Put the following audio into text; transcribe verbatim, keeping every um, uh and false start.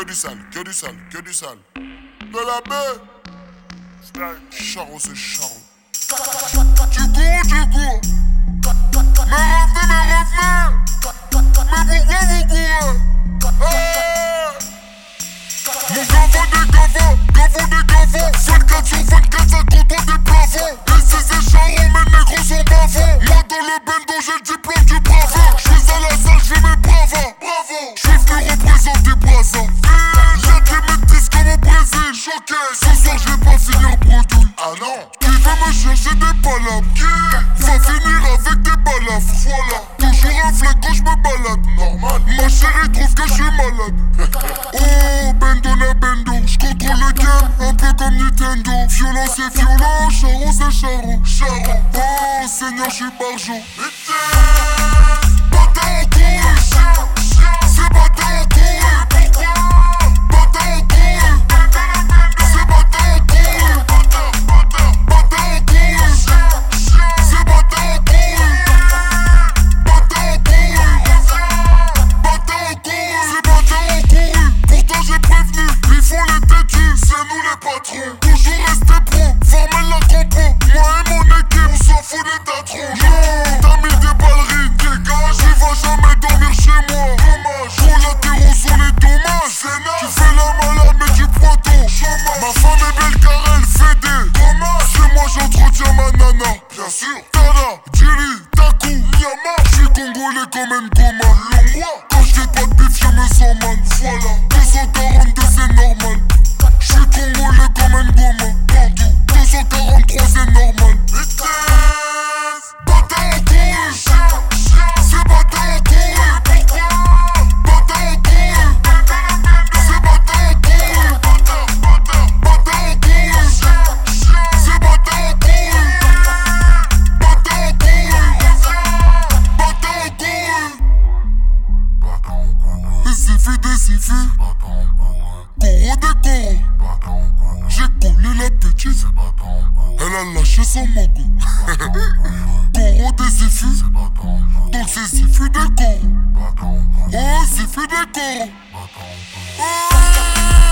du sale, que du sale, que du sale. De la baie. Charo, c'est charo. Tu cours, tu cours. Mais revenez, mais revenez. Mais pourquoi vous courez? Mon gavot des gavos, gavot des gavos. vingt-quatre sur vingt-quatre, ça contourne des plafonds. Et si c'est charo, mes négros sont bavons. Moi dans le bendo, j'ai le diplôme du bravo. J'suis à la salle, j'fais mes bravas. Bravo. J'suis venu représenter Brazza. Y'a des métis comme au Brésil. Choqué. Ce soir, j'vais pas finir bredouille. Ah non. Qui veut me chercher des palabres? Qui va finir avec des balafres? Voilà. Toujours un flingue quand j'me balade. Normal. Ma chérie trouve que j'suis malade. Oh, bendo na bendo. J'contrôle le game, un peu comme Nintendo. Violent c'est violent, charo c'est charo. Charo. Oh, Seigneur, j'suis barjo. Bata en courant. C'est bata en courant. Pourquoi? Bata en courant. C'est bata en courant. Bata en courant. C'est bata en courant. Bata en courant. Bata en courant. C'est bata en courant. Pourtant j'ai prévenu, ils font les têtus, c'est nous les patrons. Toujours rester pro, former la compo. Moi et mon équipe, on s'en fout des tatrons. Non, t'as mis des ballerines, dégage. Il va jamais dormir chez moi. Dommage, collatéraux sont les dommages. Tu fais la malade mais tu prends ton chômage. Ma femme est belle car elle fait des dommages. C'est moi j'entretiens ma nana. Bien sûr, Tana, Djili, Taku, Nyama. J'suis congolais comme un coma. Quand j't'ai pas de bif, je me sens man. Voilà, deux cent quarante-deux c'est normal. J'suis congolais comme un goma. Bandou, deux cent quarante-trois c'est normal. Bata en courant. C'est bata en courant. Pourquoi? Bata en courant. C'est bata en courant. Bata en courant. C'est bata en courant. Bata en courant. Bata en courant. Des siffus, des siffus. Coro des coros. J'ai collé la petite. Elle a lâché son mogo. Coro des siffus. Donc c'est siffus des coros. Oh, siffus des coros. Oh.